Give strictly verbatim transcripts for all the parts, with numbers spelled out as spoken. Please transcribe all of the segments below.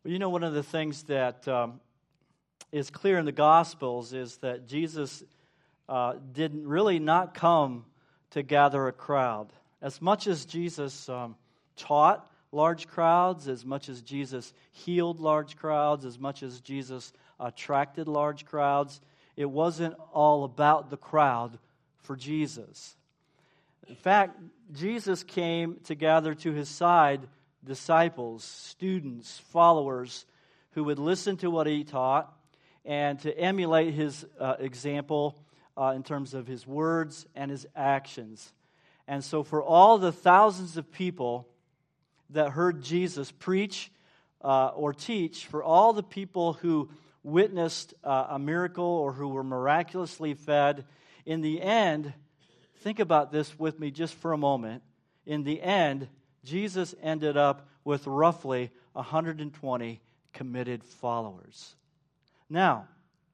Well, you know, one of the things that um, is clear in the Gospels is that Jesus uh, didn't really not come to gather a crowd. As much as Jesus um, taught large crowds, as much as Jesus healed large crowds, as much as Jesus attracted large crowds, it wasn't all about the crowd for Jesus. In fact, Jesus came to gather to his side disciples, students, followers who would listen to what he taught and to emulate his uh, example uh, in terms of his words and his actions. And so for all the thousands of people that heard Jesus preach uh, or teach, for all the people who witnessed uh, a miracle or who were miraculously fed, in the end, think about this with me just for a moment. In the end, Jesus ended up with roughly one hundred twenty committed followers. Now,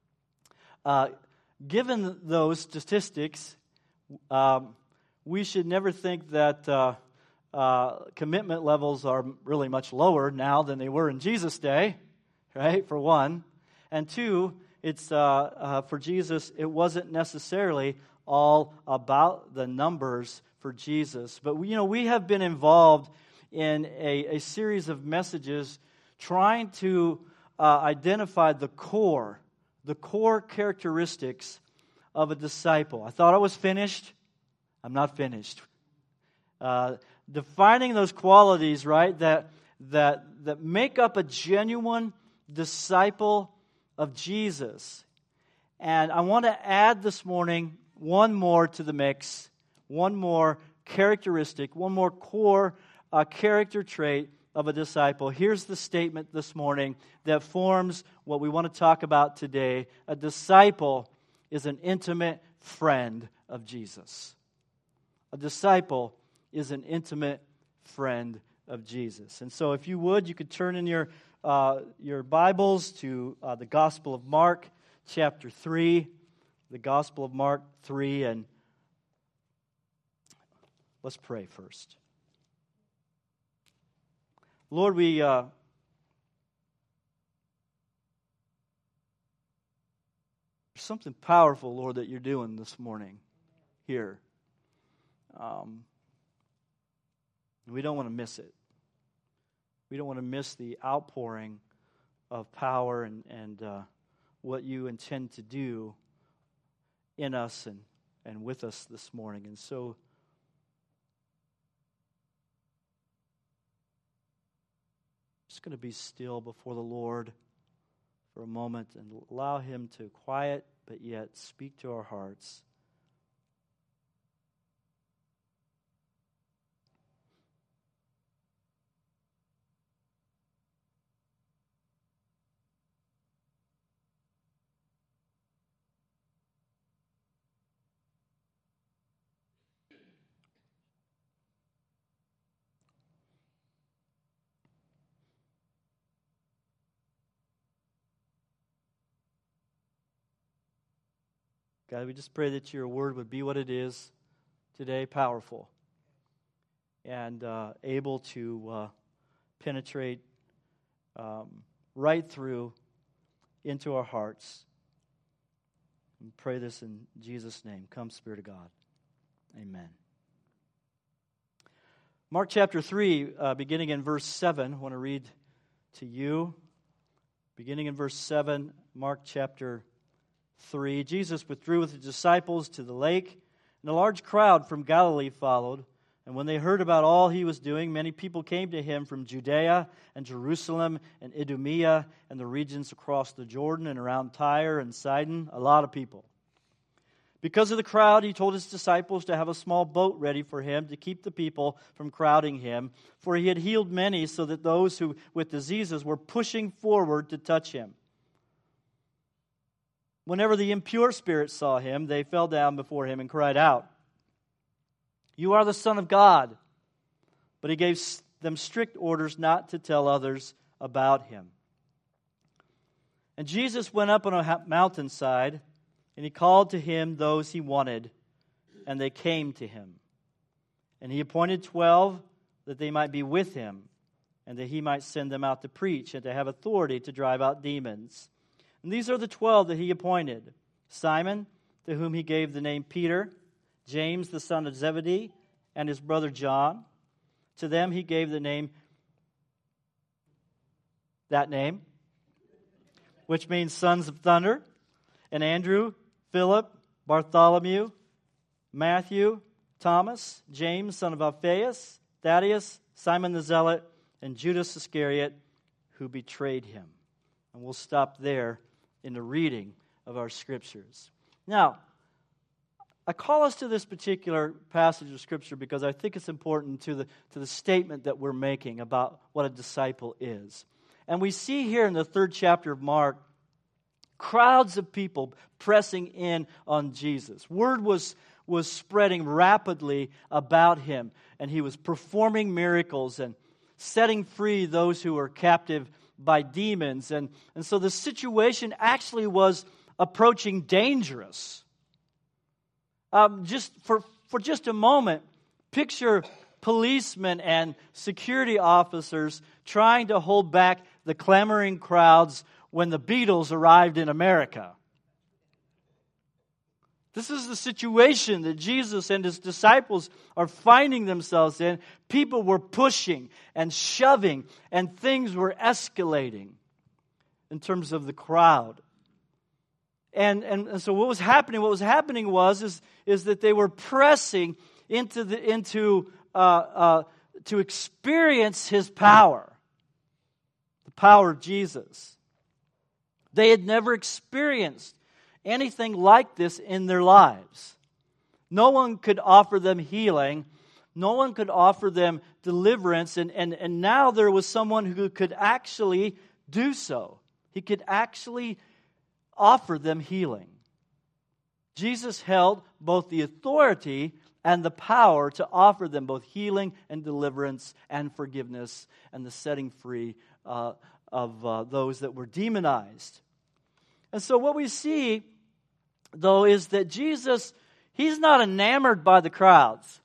uh, given those statistics, um, we should never think that uh, uh, commitment levels are really much lower now than they were in Jesus' day, right, for one. And two, it's uh, uh, for Jesus, it wasn't necessarily all about the numbers for Jesus. But, we, you know, we have been involved in a, a series of messages trying to uh, identify the core, the core characteristics of a disciple. I thought I was finished. I'm not finished. Uh, defining those qualities, right, that, that, that make up a genuine disciple of Jesus. And I want to add this morning one more to the mix, one more characteristic, one more core uh, character trait of a disciple. Here's the statement this morning that forms what we want to talk about today. A disciple is an intimate friend of Jesus. A disciple is an intimate friend of Jesus. And so if you would, you could turn in your, uh, your Bibles to uh, the Gospel of Mark, chapter three. The Gospel of Mark three, and let's pray first. Lord, we uh, there's something powerful, Lord, that you're doing this morning here. Um, we don't want to miss it. We don't want to miss the outpouring of power and, and uh, what you intend to do in us and, and with us this morning. And so I'm just going to be still before the Lord for a moment and allow Him to quiet but yet speak to our hearts. God, we just pray that your word would be what it is today, powerful, and uh, able to uh, penetrate um, right through into our hearts. And pray this in Jesus' name. Come, Spirit of God. Amen. Mark chapter three, uh, beginning in verse seven, I want to read to you. Beginning in verse seven, Mark chapter three. Jesus withdrew with his disciples to the lake, and a large crowd from Galilee followed. And when they heard about all he was doing, many people came to him from Judea and Jerusalem and Idumea and the regions across the Jordan and around Tyre and Sidon. A lot of people. Because of the crowd, he told his disciples to have a small boat ready for him to keep the people from crowding him, for he had healed many, so that those who with diseases were pushing forward to touch him. Whenever the impure spirits saw him, they fell down before him and cried out, "You are the Son of God." But he gave them strict orders not to tell others about him. And Jesus went up on a mountainside, and he called to him those he wanted, and they came to him. And he appointed twelve that they might be with him, and that he might send them out to preach and to have authority to drive out demons. And these are the twelve that he appointed: Simon, to whom he gave the name Peter, James the son of Zebedee, and his brother John. To them he gave the name, that name, which means sons of thunder, and Andrew, Philip, Bartholomew, Matthew, Thomas, James, son of Alphaeus, Thaddeus, Simon the Zealot, and Judas Iscariot, who betrayed him. And we'll stop there in the reading of our scriptures. Now, I call us to this particular passage of Scripture because I think it's important to the, to the statement that we're making about what a disciple is. And we see here in the third chapter of Mark, crowds of people pressing in on Jesus. Word was, was spreading rapidly about him, and he was performing miracles and setting free those who were captive by demons. And, and so the situation actually was approaching dangerous. Um, just for, for just a moment, picture policemen and security officers trying to hold back the clamoring crowds when the Beatles arrived in America. This is the situation that Jesus and his disciples are finding themselves in. People were pushing and shoving, and things were escalating in terms of the crowd. And, and, and so what was happening? What was happening was is, is that they were pressing into the into uh, uh, to experience his power, the power of Jesus. They had never experienced anything like this in their lives. No one could offer them healing. No one could offer them deliverance. And, and, and now there was someone who could actually do so. He could actually offer them healing. Jesus held both the authority and the power to offer them both healing and deliverance and forgiveness and the setting free uh, of uh, those that were demonized. And so what we see, though, is that Jesus, he's not enamored by the crowds.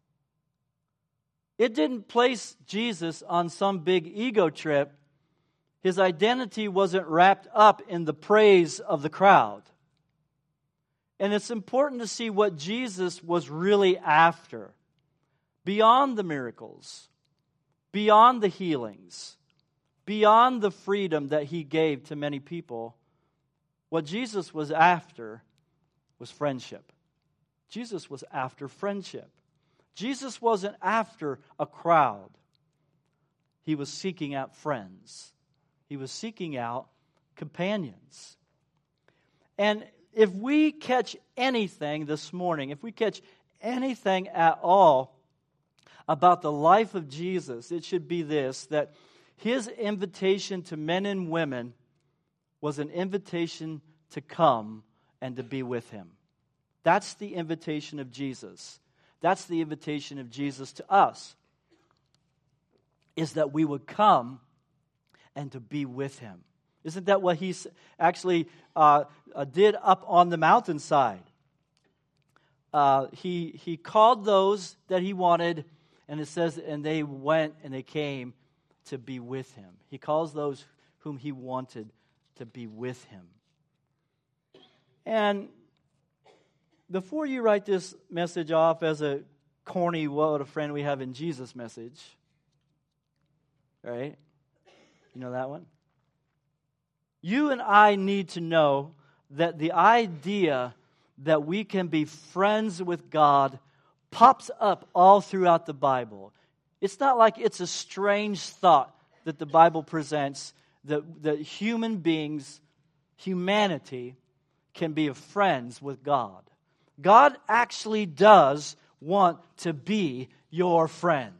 It didn't place Jesus on some big ego trip. His identity wasn't wrapped up in the praise of the crowd. And it's important to see what Jesus was really after. Beyond the miracles, beyond the healings, beyond the freedom that he gave to many people, what Jesus was after was friendship. Jesus was after friendship. Jesus wasn't after a crowd. He was seeking out friends. He was seeking out companions. And if we catch anything this morning, if we catch anything at all about the life of Jesus, it should be this, that his invitation to men and women was an invitation to come and to be with him. That's the invitation of Jesus. That's the invitation of Jesus to us, is that we would come and to be with him. Isn't that what he actually uh, uh, did up on the mountainside? Uh, he he called those that he wanted, and it says, and they went and they came to be with him. He calls those whom he wanted to be with him. And before you write this message off as a corny, what a friend we have in Jesus message, right? You know that one? You and I need to know that the idea that we can be friends with God pops up all throughout the Bible. It's not like it's a strange thought that the Bible presents, that, that human beings, humanity, can be friends with God. God actually does want to be your friend.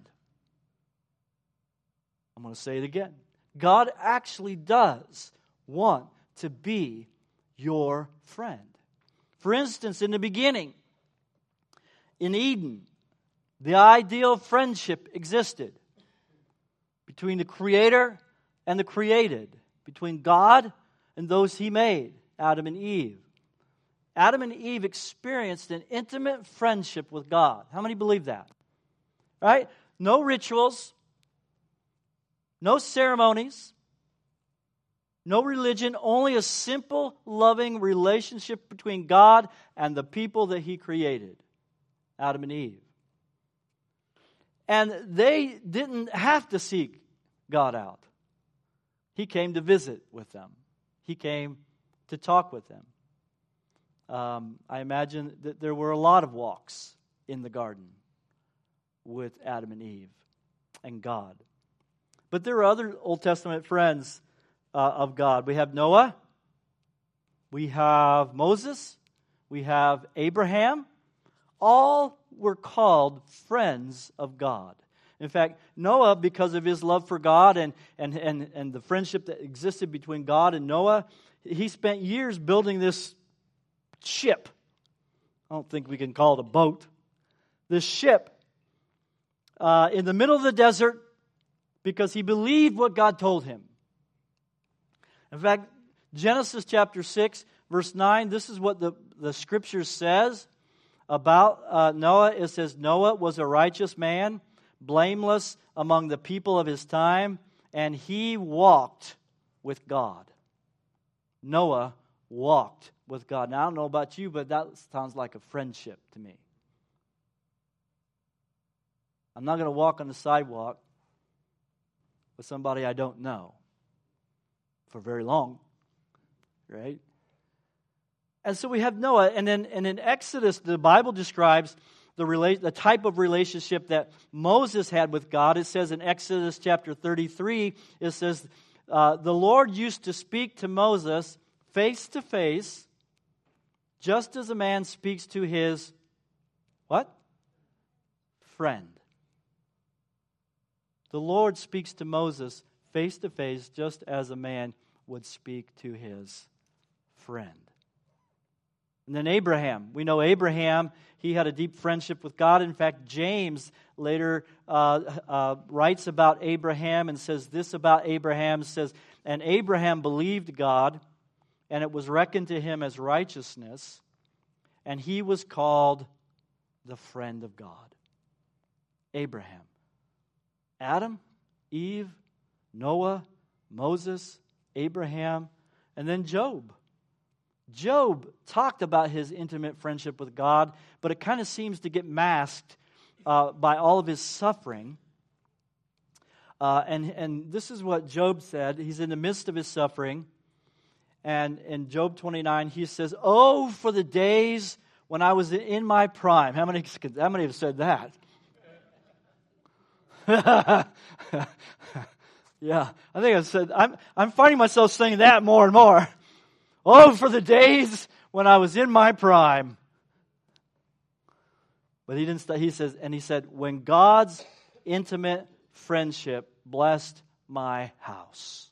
I'm going to say it again. God actually does want to be your friend. For instance, in the beginning, in Eden, the ideal friendship existed between the Creator and the created, between God and those he made, Adam and Eve. Adam and Eve experienced an intimate friendship with God. How many believe that? Right? No rituals, No ceremonies. No religion. Only a simple, loving relationship between God and the people that He created. Adam and Eve. And they didn't have to seek God out. He came to visit with them. He came to talk with them. Um, I imagine that there were a lot of walks in the garden with Adam and Eve and God. But there are other Old Testament friends uh, of God. We have Noah. We have Moses. We have Abraham. All were called friends of God. In fact, Noah, because of his love for God and, and, and, and the friendship that existed between God and Noah, he spent years building this ship. I don't think we can call it a boat. This ship uh, in the middle of the desert because he believed what God told him. In fact, Genesis chapter six, verse nine, this is what the, the scripture says about uh, Noah. It says, Noah was a righteous man, blameless among the people of his time, and he walked with God. Noah walked with God. Now, I don't know about you, but that sounds like a friendship to me. I'm not going to walk on the sidewalk with somebody I don't know for very long, right? And so we have Noah, and then and in Exodus, the Bible describes the rela- the type of relationship that Moses had with God. It says in Exodus chapter thirty-three, it says, uh, the Lord used to speak to Moses face to face, just as a man speaks to his, what? Friend. The Lord speaks to Moses face to face, just as a man would speak to his friend. And then Abraham. We know Abraham, he had a deep friendship with God. In fact, James later uh, uh, writes about Abraham and says this about Abraham, says, and Abraham believed God, and it was reckoned to him as righteousness, and he was called the friend of God. Abraham. Adam, Eve, Noah, Moses, Abraham, and then Job. Job talked about his intimate friendship with God, but it kind of seems to get masked uh, by all of his suffering. Uh, and, and this is what Job said. He's in the midst of his suffering. And in Job twenty-nine, he says, oh, for the days when I was in my prime. How many, how many have said that? Yeah, I think I said, I'm, I'm finding myself saying that more and more. Oh, for the days when I was in my prime. But he didn't stop. He says, and he said, when God's intimate friendship blessed my house.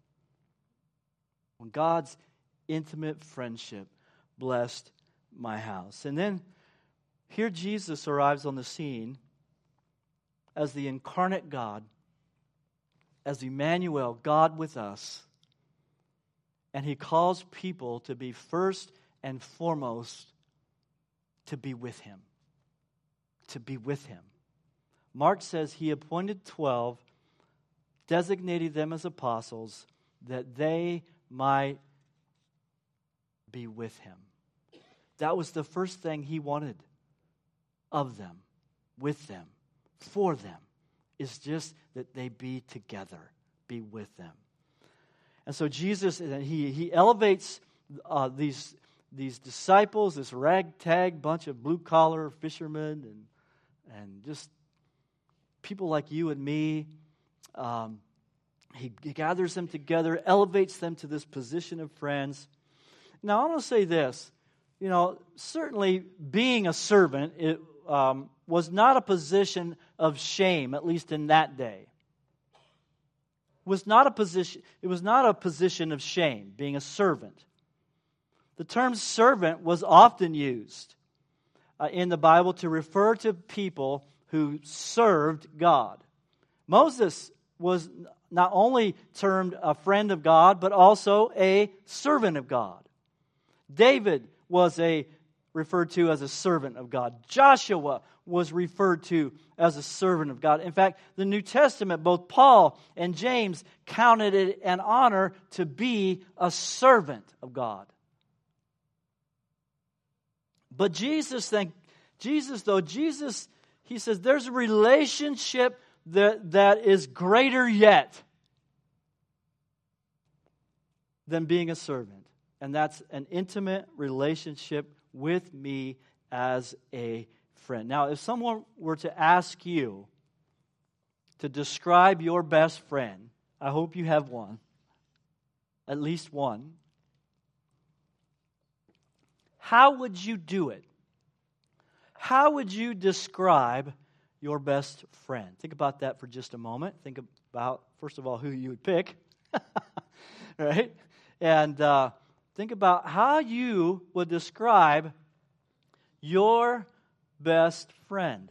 When God's intimate friendship blessed my house. And then here Jesus arrives on the scene as the incarnate God, as Emmanuel, God with us. And he calls people to be first and foremost to be with him. To be with him. Mark says he appointed twelve, designated them as apostles, that they might be with him. That was the first thing he wanted of them, with them, for them, is just that they be together, be with them. And so Jesus, he, he elevates uh, these, these disciples, this ragtag bunch of blue-collar fishermen and, and just people like you and me. Um, he, he gathers them together, elevates them to this position of friends. Now, I want to say this. You know, certainly being a servant it, um, was not a position of shame, at least in that day. Was not a position, it was not a position of shame, being a servant. The term servant was often used uh, in the Bible to refer to people who served God. Moses was not only termed a friend of God, but also a servant of God. David was a referred to as a servant of God. Joshua was referred to as a servant of God. In fact, the New Testament, both Paul and James counted it an honor to be a servant of God. But Jesus, then, Jesus, though, Jesus, he says there's a relationship that, that is greater yet than being a servant. And that's an intimate relationship with me as a friend. Now, if someone were to ask you to describe your best friend, I hope you have one, at least one. How would you do it? How would you describe your best friend? Think about that for just a moment. Think about, first of all, who you would pick, right? And uh, think about how you would describe your best friend.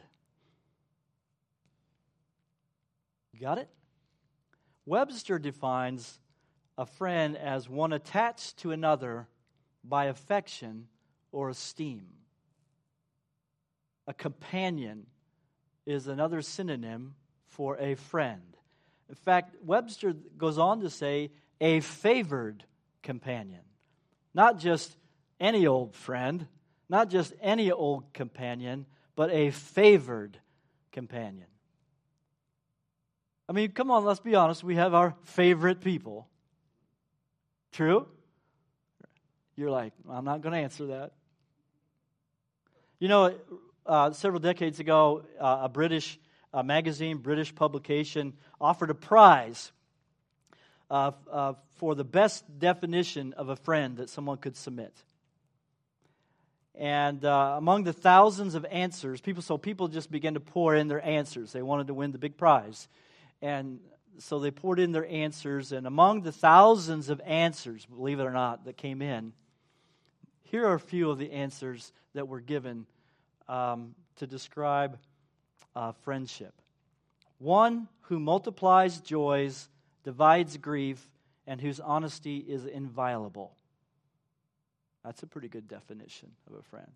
Got it? Webster defines a friend as one attached to another by affection or esteem. A companion is another synonym for a friend. In fact, Webster goes on to say a favored companion. Not just any old friend, not just any old companion, but a favored companion. I mean, come on, let's be honest. We have our favorite people. True? You're like, I'm not going to answer that. You know, uh, several decades ago, uh, a British uh, magazine, British publication, offered a prize uh, uh, for the best definition of a friend that someone could submit. And uh, among the thousands of answers, people so people just began to pour in their answers. They wanted to win the big prize. And so they poured in their answers. And among the thousands of answers, believe it or not, that came in, here are a few of the answers that were given um, to describe uh, friendship. One who multiplies joys, divides grief, and whose honesty is inviolable. That's a pretty good definition of a friend.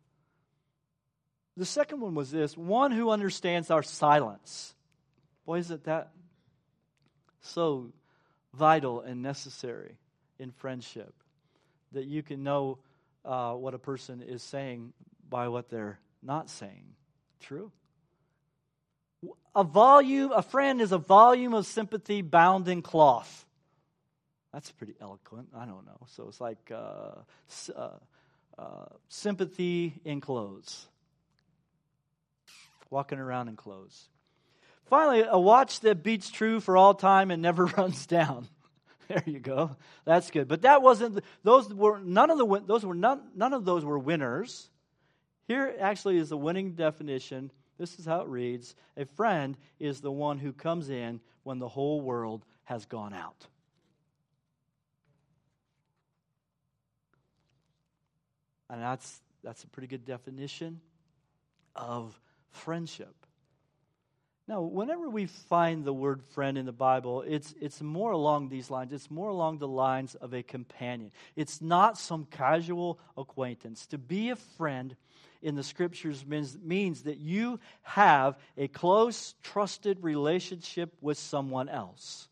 The second one was this: one who understands our silence. Boy, isn't that so vital and necessary in friendship, that you can know uh, what a person is saying by what they're not saying. True? A volume, a friend is a volume of sympathy bound in cloth. That's pretty eloquent. I don't know. So it's like uh, uh, uh, sympathy in clothes. Walking around in clothes. Finally, a watch that beats true for all time and never runs down. There you go. That's good. But that wasn't. Those were none of the. Those were none. None of those were winners. Here actually is the winning definition. This is how it reads: a friend is the one who comes in when the whole world has gone out. And that's that's a pretty good definition of friendship. Now, whenever we find the word friend in the Bible, it's it's more along these lines. It's more along the lines of a companion. It's not some casual acquaintance. To be a friend in the Scriptures means, means that you have a close, trusted relationship with someone else.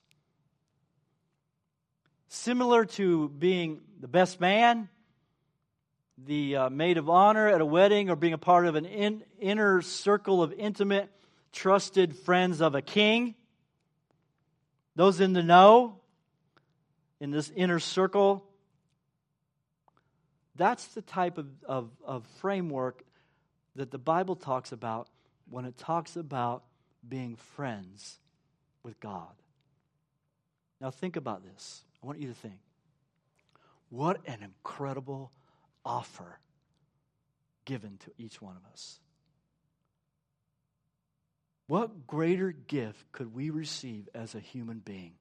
Similar to being the best man, the uh, maid of honor at a wedding, or being a part of an in, inner circle of intimate, trusted friends of a king. Those in the know, in this inner circle. That's the type of, of, of framework that the Bible talks about when it talks about being friends with God. Now think about this. I want you to think. What an incredible offer given to each one of us. What greater gift could we receive as a human being?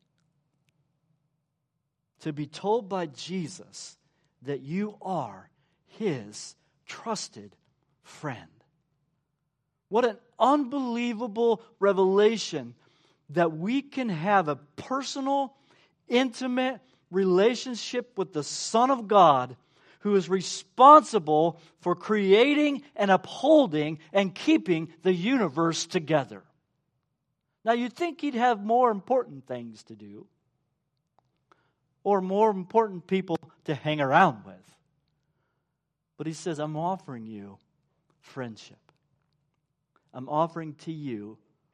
To be told by Jesus that you are His trusted friend. What an unbelievable revelation that we can have a personal, intimate relationship with the Son of God, who is responsible for creating and upholding and keeping the universe together. Now, you'd think he'd have more important things to do, or more important people to hang around with. But he says, I'm offering you friendship. I'm offering to you,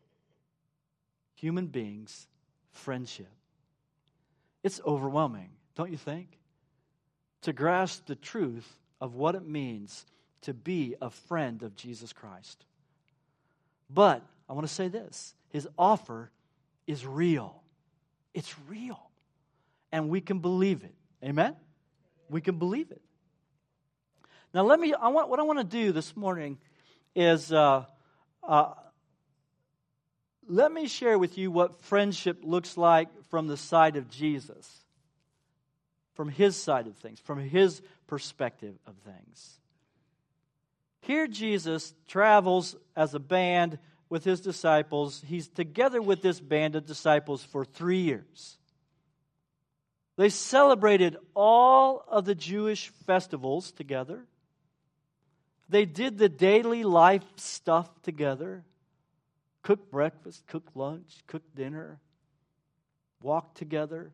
human beings, friendship. It's overwhelming, don't you think? To grasp the truth of what it means to be a friend of Jesus Christ. But I want to say this. His offer is real. It's real. And we can believe it. Amen? We can believe it. Now let me, I want, what I want to do this morning is, uh, uh, let me share with you what friendship looks like from the side of Jesus. From his side of things, from his perspective of things. Here Jesus travels as a band with his disciples. He's together with this band of disciples for three years. They celebrated all of the Jewish festivals together. They did the daily life stuff together. Cooked breakfast, cooked lunch, cooked dinner. Walked together.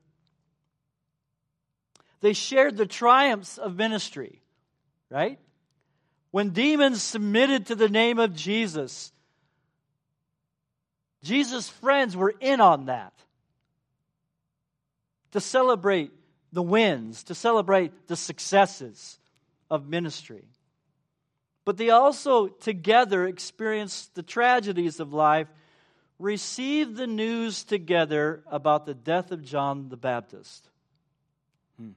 They shared the triumphs of ministry, right? When demons submitted to the name of Jesus, Jesus' friends were in on that. To celebrate the wins, to celebrate the successes of ministry. But they also together experienced the tragedies of life, received the news together about the death of John the Baptist. Hmm.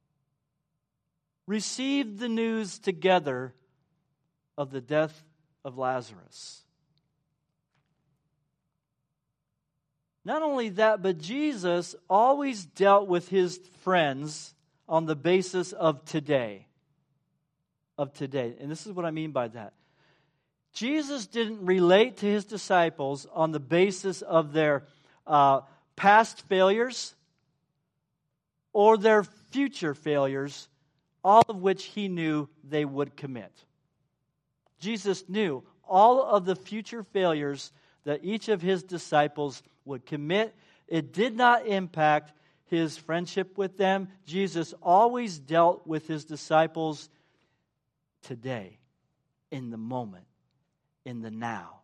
Received the news together of the death of Lazarus. Not only that, but Jesus always dealt with his friends on the basis of today. Of today. And this is what I mean by that. Jesus didn't relate to his disciples on the basis of their uh, past failures or their future failures, all of which he knew they would commit. Jesus knew all of the future failures that each of his disciples would commit. It did not impact his friendship with them. Jesus always dealt with his disciples today, in the moment, in the now.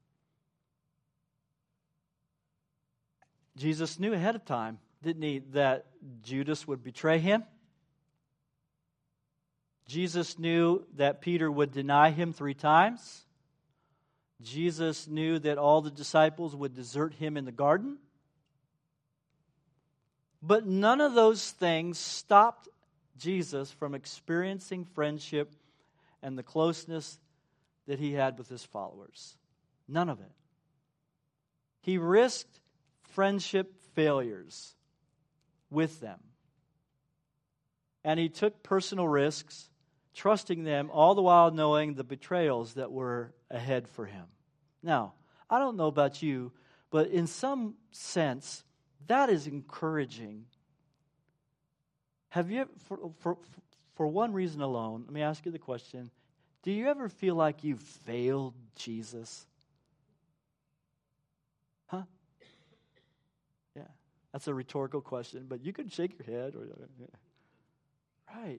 Jesus knew ahead of time, didn't he, that Judas would betray him? Jesus knew that Peter would deny him three times. Jesus knew that all the disciples would desert him in the garden. But none of those things stopped Jesus from experiencing friendship and the closeness that he had with his followers. None of it. He risked friendship failures with them. And he took personal risks, trusting them, all the while knowing the betrayals that were ahead for him. Now, I don't know about you, but in some sense, that is encouraging. Have you, for, for, for one reason alone, let me ask you the question, do you ever feel like you've failed Jesus? Huh? Yeah, that's a rhetorical question, but you could shake your head. Or, right.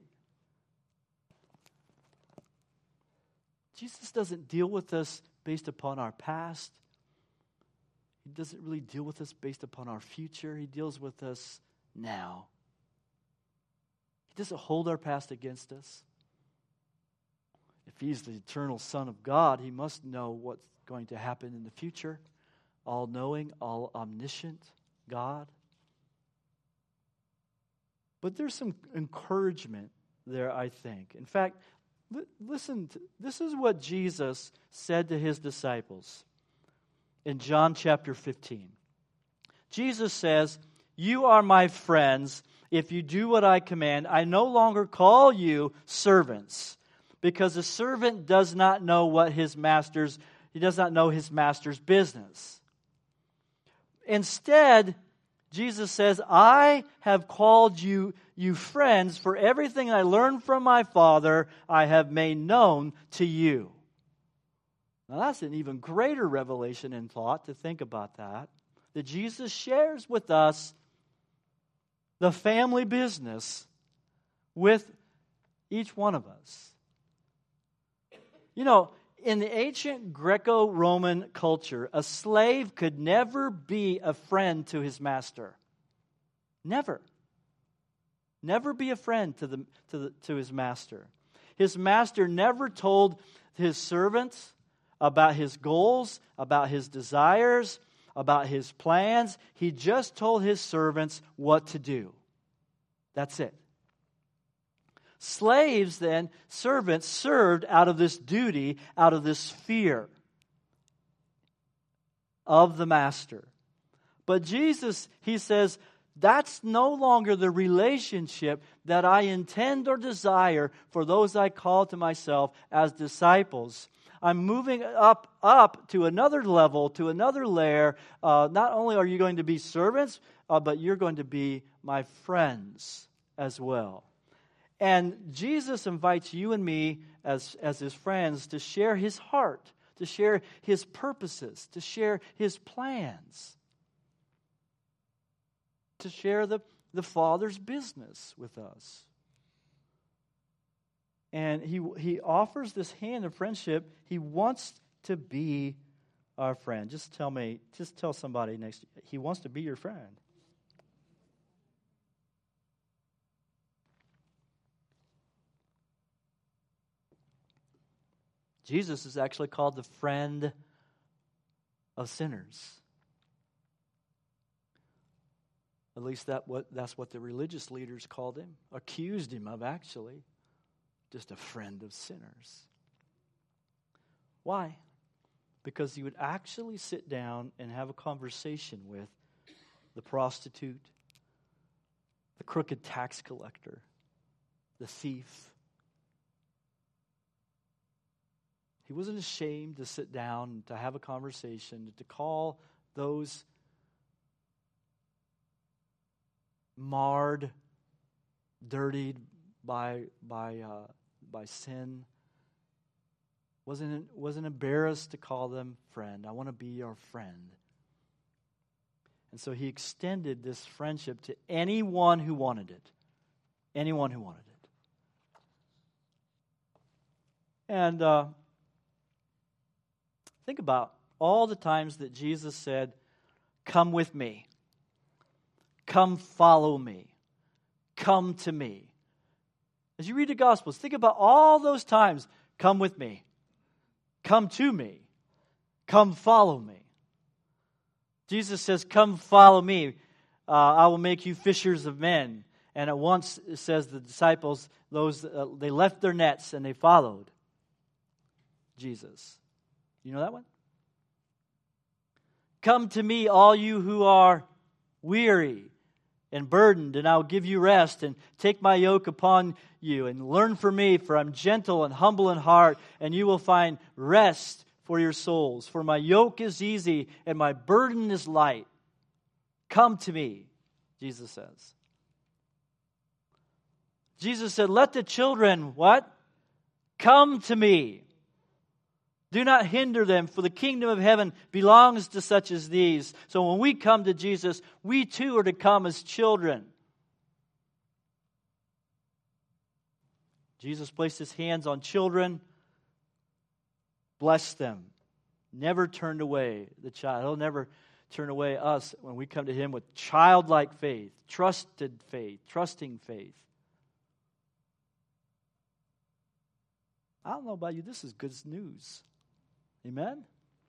Jesus doesn't deal with us based upon our past. He doesn't really deal with us based upon our future. He deals with us now. He doesn't hold our past against us. If he's the eternal Son of God, he must know what's going to happen in the future. All-knowing, all-omniscient God. But there's some encouragement there, I think. In fact, li- listen, to, this is what Jesus said to his disciples in John chapter fifteen. Jesus says, "You are my friends if you do what I command. I no longer call you servants, because a servant does not know what his master's, he does not know his master's business. Instead, Jesus says, I have called you you friends, for everything I learned from my Father I have made known to you. Now that's an even greater revelation and thought to think about that. That Jesus shares with us the family business with each one of us. You know, in the ancient Greco-Roman culture, a slave could never be a friend to his master. Never. Never be a friend to the to the to his master. His master never told his servants about his goals, about his desires, about his plans. He just told his servants what to do. That's it. Slaves then, servants, served out of this duty, out of this fear of the master. But Jesus, he says, that's no longer the relationship that I intend or desire for those I call to myself as disciples. I'm moving up, up to another level, to another layer. Uh, not only are you going to be servants, uh, but you're going to be my friends as well. And Jesus invites you and me as, as his friends to share his heart, to share his purposes, to share his plans, to share the, the Father's business with us. And he, he offers this hand of friendship. He wants to be our friend. Just tell me, just tell somebody next to you, he wants to be your friend. Jesus is actually called the friend of sinners. At least that what that's what the religious leaders called him, accused him of actually. Just a friend of sinners. Why? Because he would actually sit down and have a conversation with the prostitute, the crooked tax collector, the thief. He wasn't ashamed to sit down and to have a conversation, to call those marred, dirtied by by uh, by sin. Wasn't wasn't embarrassed to call them friend. I want to be your friend. And so he extended this friendship to anyone who wanted it. Anyone who wanted it. And uh, think about all the times that Jesus said, "Come with me. Come follow me. Come to me." As you read the Gospels, think about all those times. Come with me. Come to me. Come follow me. Jesus says, come follow me. Uh, I will make you fishers of men. And at once, it says the disciples, those uh, they left their nets and they followed Jesus. You know that one? Come to me, all you who are weary and burdened, and I will give you rest, and take my yoke upon you, and learn from me, for I'm gentle and humble in heart, and you will find rest for your souls. For my yoke is easy, and my burden is light. Come to me, Jesus says. Jesus said, let the children, what? Come to me. Do not hinder them, for the kingdom of heaven belongs to such as these. So when we come to Jesus, we too are to come as children. Jesus placed his hands on children, blessed them, never turned away the child. He'll never turn away us when we come to him with childlike faith, trusted faith, trusting faith. I don't know about you, this is good news. Amen?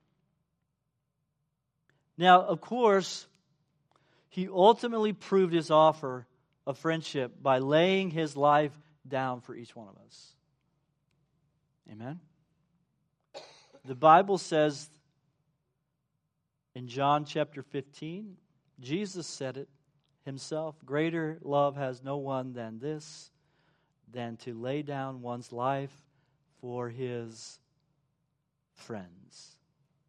Now, of course, he ultimately proved his offer of friendship by laying his life down for each one of us. Amen? The Bible says in John chapter fifteen, Jesus said it himself, greater love has no one than this, than to lay down one's life for his friends.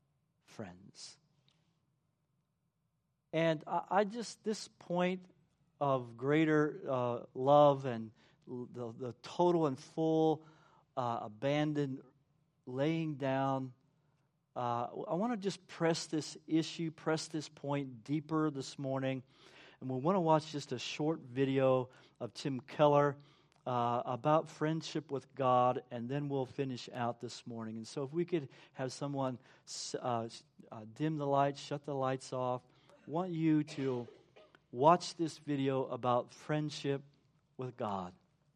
Friends. And I, I just, this point of greater uh, love and the, the total and full uh, abandon, laying down. Uh, I want to just press this issue, press this point deeper this morning. And we want to watch just a short video of Tim Keller uh, about friendship with God, and then we'll finish out this morning. And so if we could have someone uh, uh, dim the lights, shut the lights off. I want you to watch this video about friendship with God.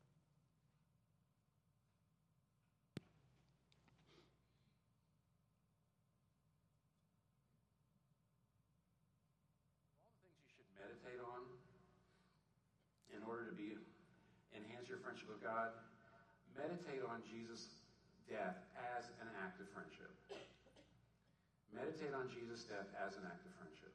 Meditate on in order to be enhance your friendship with God. Meditate on Jesus' death as an act of friendship. Meditate on Jesus' death as an act of friendship.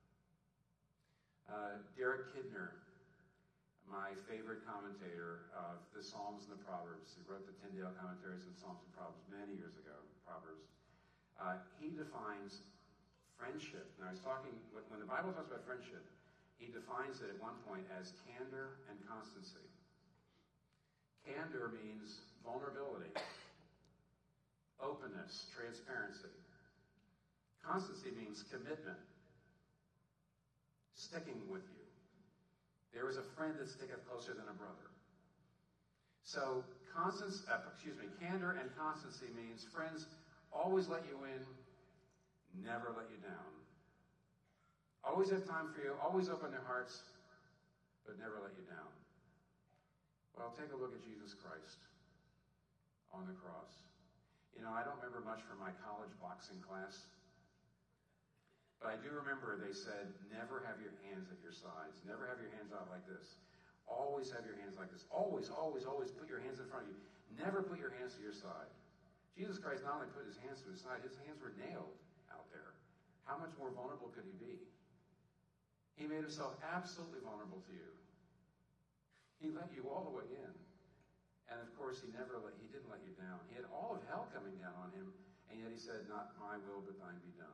Uh, Derek Kidner, my favorite commentator of the Psalms and the Proverbs, he wrote the Tyndale commentaries of the Psalms and Proverbs many years ago. Proverbs. Uh, he defines friendship. Now he's talking when the Bible talks about friendship. He defines it at one point as candor and constancy. Candor means vulnerability, openness, transparency. Constancy means commitment, sticking with you. There is a friend that sticketh closer than a brother. So, constance, uh, excuse me, candor and constancy means friends always let you in, never let you down. Always have time for you, always open their hearts, but never let you down. Well, take a look at Jesus Christ on the cross. You know, I don't remember much from my college boxing class, but I do remember they said, never have your hands at your sides. Never have your hands out like this. Always have your hands like this. Always, always, always put your hands in front of you. Never put your hands to your side. Jesus Christ not only put his hands to his side, his hands were nailed out there. How much more vulnerable could he be? He made himself absolutely vulnerable to you. He let you all the way in. And of course, he never let, he didn't let you down. He had all of hell coming down on him, and yet he said, not my will, but thine be done.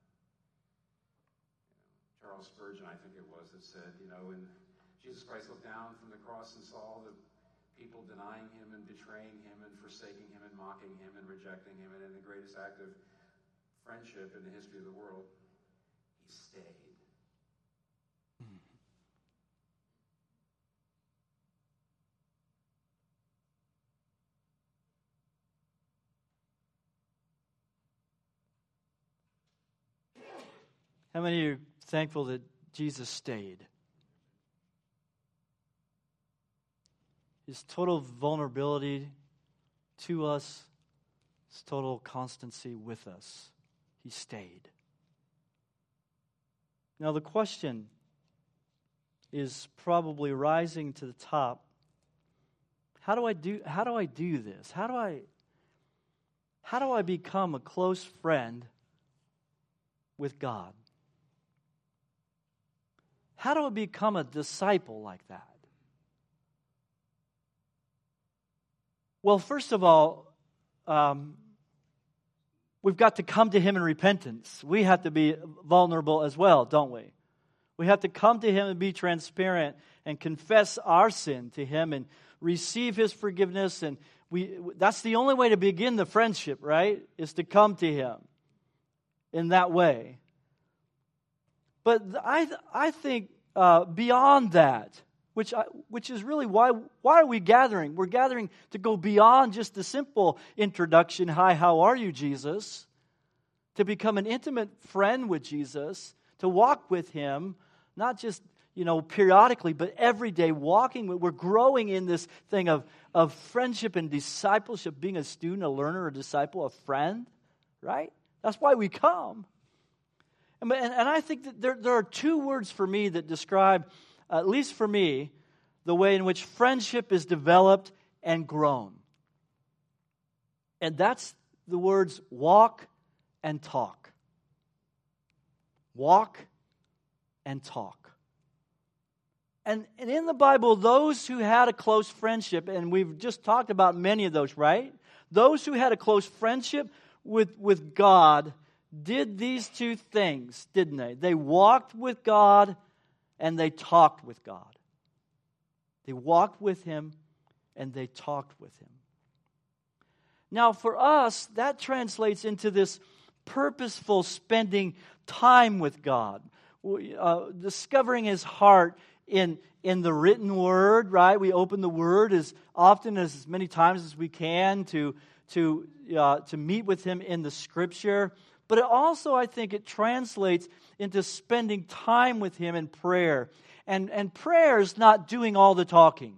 You know, Charles Spurgeon, I think it was, that said, you know, when Jesus Christ looked down from the cross and saw all the people denying him and betraying him and forsaking him and mocking him and rejecting him, and in the greatest act of friendship in the history of the world, he stayed. How many of you are thankful that Jesus stayed? His total vulnerability to us, his total constancy with us. He stayed. Now the question is probably rising to the top. How do I do how do I do this? How do I how do I become a close friend with God? How do I become a disciple like that? Well, first of all, um, we've got to come to him in repentance. We have to be vulnerable as well, don't we? We have to come to him and be transparent and confess our sin to him and receive his forgiveness. And we that's the only way to begin the friendship, right? Is to come to him in that way. But I I think uh, beyond that, which I, which is really why why are we gathering? We're gathering to go beyond just the simple introduction, hi, how are you, Jesus? To become an intimate friend with Jesus, to walk with him, not just, you know, periodically, but every day walking. We're growing in this thing of, of friendship and discipleship, being a student, a learner, a disciple, a friend, right? That's why we come. And, and, and I think that there, there are two words for me that describe, at least for me, the way in which friendship is developed and grown. And that's the words walk and talk. Walk and talk. And, and in the Bible, those who had a close friendship, and we've just talked about many of those, right? Those who had a close friendship with, with God did these two things, didn't they? They walked with God and they talked with God. They walked with him and they talked with him. Now, for us, that translates into this purposeful spending time with God, uh, discovering his heart in, in the written word, right? We open the word as often as, as many times as we can to, to, uh, to meet with him in the scripture. But it also, I think, it translates into spending time with him in prayer. And, and prayer is not doing all the talking.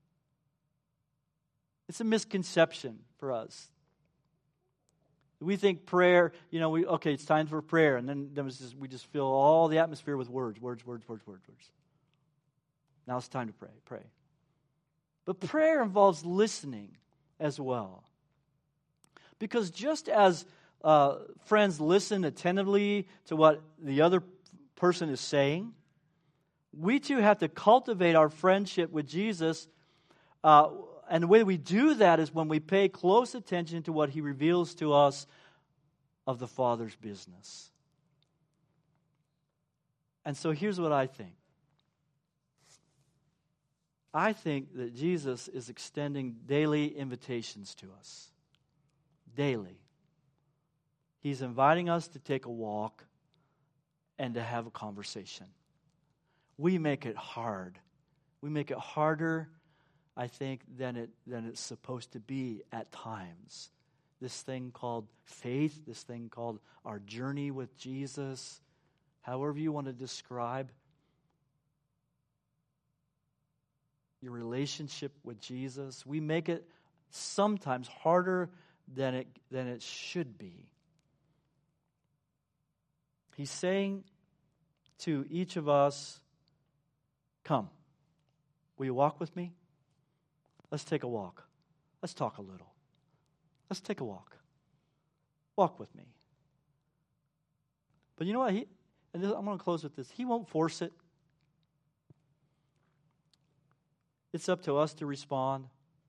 It's a misconception for us. We think prayer, you know, we okay, it's time for prayer, and then, then just, we just fill all the atmosphere with words, words, words, words, words, words. Now it's time to pray, pray. But prayer involves listening as well. Because just as uh, friends listen attentively to what the other person is saying, we too have to cultivate our friendship with Jesus. Uh, and the way we do that is when we pay close attention to what he reveals to us of the Father's business. And so here's what I think. I think that Jesus is extending daily invitations to us. Daily. He's inviting us to take a walk and to have a conversation. We make it hard. We make it harder, I think, than it than it's supposed to be at times. This thing called faith, this thing called our journey with Jesus, however you want to describe your relationship with Jesus, we make it sometimes harder than it than it should be. He's saying to each of us, come, will you walk with me? Let's take a walk. Let's talk a little. Let's take a walk. Walk with me. But you know what? He, and I'm going to close with this. He won't force it. It's up to us to respond.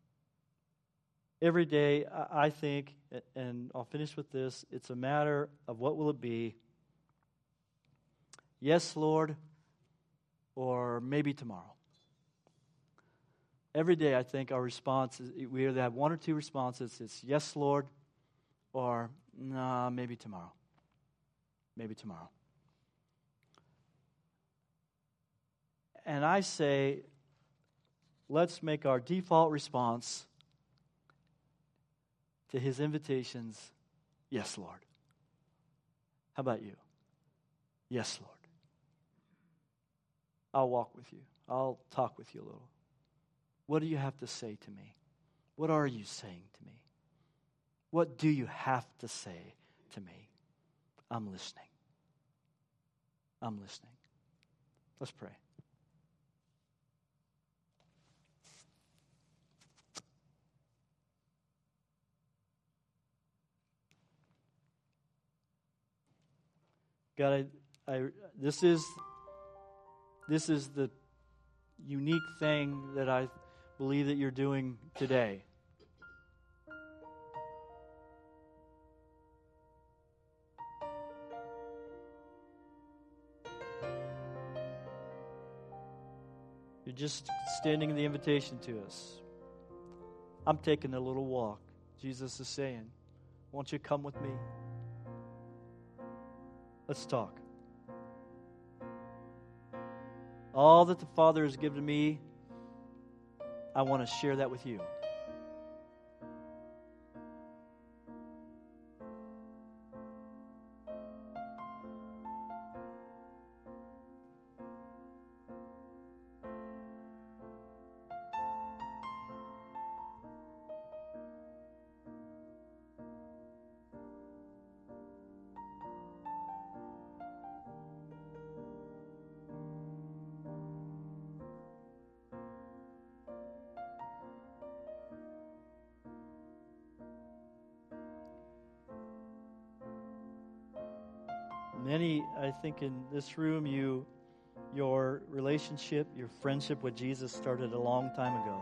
Every day, I think, and I'll finish with this, it's a matter of what will it be? Yes, Lord, or maybe tomorrow. Every day, I think our response is, we either have one or two responses. It's yes, Lord, or nah, maybe tomorrow. Maybe tomorrow. And I say, let's make our default response to his invitations, yes, Lord. How about you? Yes, Lord. I'll walk with you. I'll talk with you a little. What do you have to say to me? What are you saying to me? What do you have to say to me? I'm listening. I'm listening. Let's pray. God, I, I, this is this is the unique thing that I believe that you're doing today. You're just extending the invitation to us. I'm taking a little walk. Jesus is saying, won't you come with me? Let's talk. All that the Father has given me, I want to share that with you. Many, I think, in this room, you, your relationship, your friendship with Jesus started a long time ago.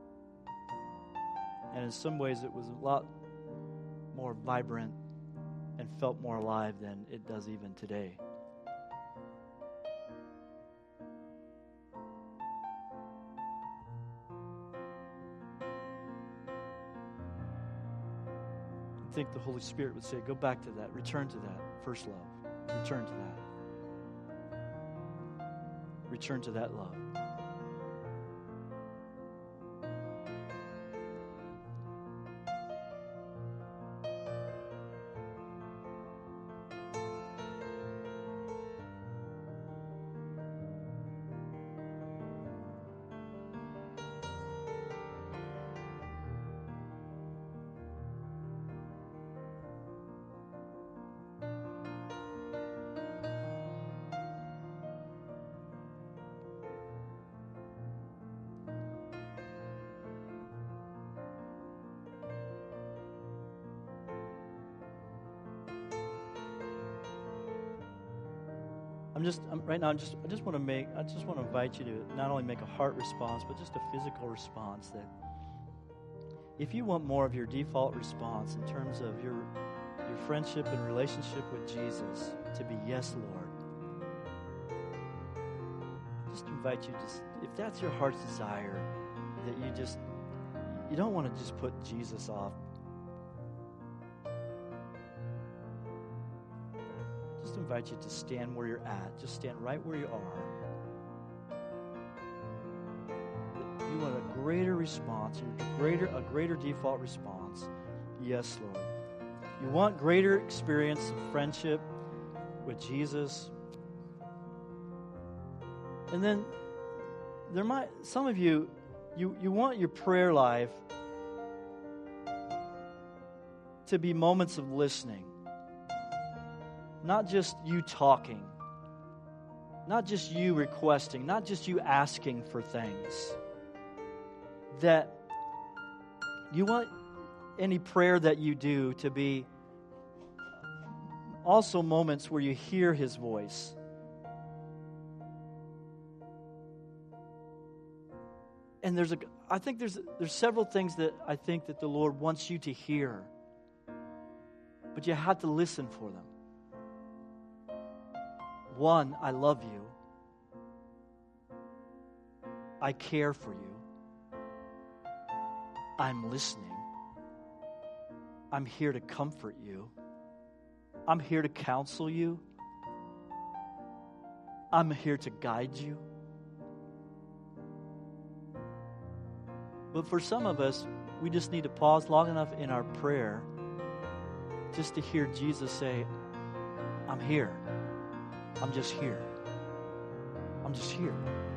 And in some ways, it was a lot more vibrant and felt more alive than it does even today. I think the Holy Spirit would say, go back to that, return to that first love, return to that. Return to that love. I'm just I'm, right now. I'm just I just want to make. I just want to invite you to not only make a heart response, but just a physical response. That if you want more of your default response in terms of your your friendship and relationship with Jesus to be yes, Lord. Just invite you to, if that's your heart's desire, that you just you don't want to just put Jesus off. Invite you to stand where you're at. Just stand right where you are. You want a greater response, a greater, a greater default response. Yes, Lord. You want greater experience of friendship with Jesus. And then there might some of you, you, you want your prayer life to be moments of listening. Not just you talking, not just you requesting, not just you asking for things. That you want any prayer that you do to be also moments where you hear His voice. And there's a, I think there's there's several things that I think that the Lord wants you to hear, but you have to listen for them. One, I love you. I care for you. I'm listening. I'm here to comfort you. I'm here to counsel you. I'm here to guide you. But for some of us, we just need to pause long enough in our prayer just to hear Jesus say, I'm here. I'm just here. I'm just here.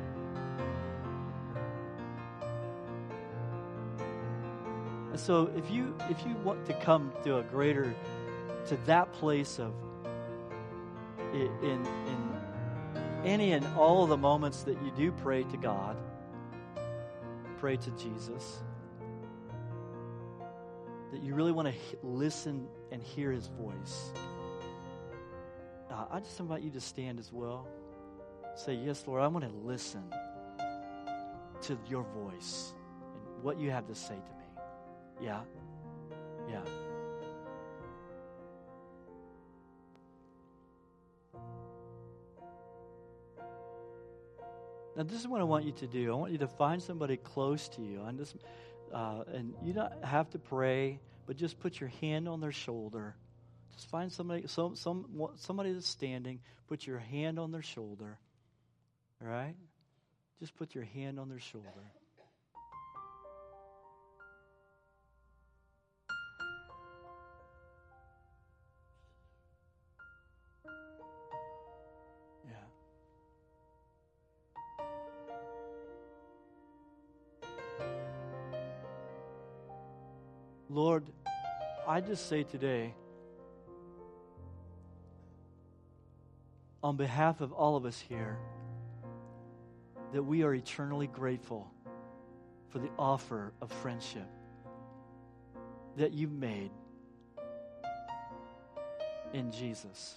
And so if you if you want to come to a greater, to that place of in in any and all of the moments that you do pray to God, pray to Jesus, that you really want to listen and hear His voice. Uh, I just invite you to stand as well. Say, yes, Lord, I want to listen to your voice and what you have to say to me. Yeah? Yeah. Now, this is what I want you to do. I want you to find somebody close to you. And, just, uh, and you don't have to pray, but just put your hand on their shoulder. Just find somebody, some, some, somebody that's standing. Put your hand on their shoulder. All right? Just put your hand on their shoulder. Yeah. Lord, I just say today, on behalf of all of us here, that we are eternally grateful for the offer of friendship that you've made in Jesus.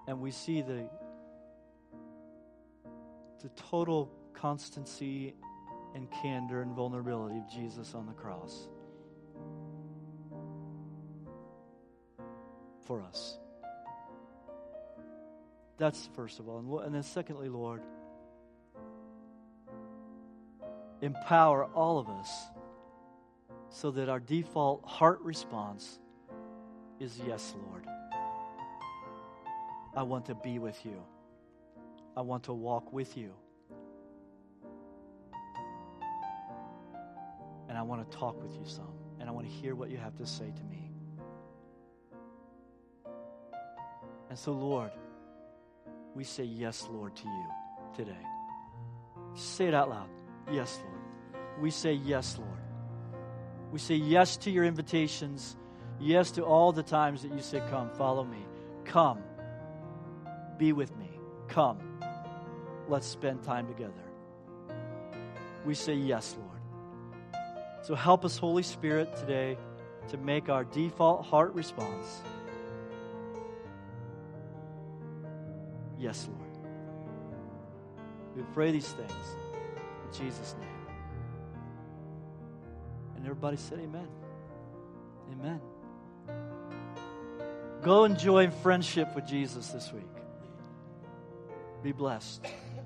And we see the, the total constancy and candor and vulnerability of Jesus on the cross for us. That's first of all. And then secondly, Lord, empower all of us so that our default heart response is yes, Lord. I want to be with you. I want to walk with you. And I want to talk with you some. And I want to hear what you have to say to me. And so, Lord, we say yes, Lord, to you today. Say it out loud. Yes, Lord. We say yes, Lord. We say yes to your invitations. Yes to all the times that you say, come, follow me. Come. Be with me. Come. Let's spend time together. We say yes, Lord. So help us, Holy Spirit, today to make our default heart response. Yes, Lord. We pray these things in Jesus' name. And everybody said amen. Amen. Go enjoy friendship with Jesus this week. Be blessed.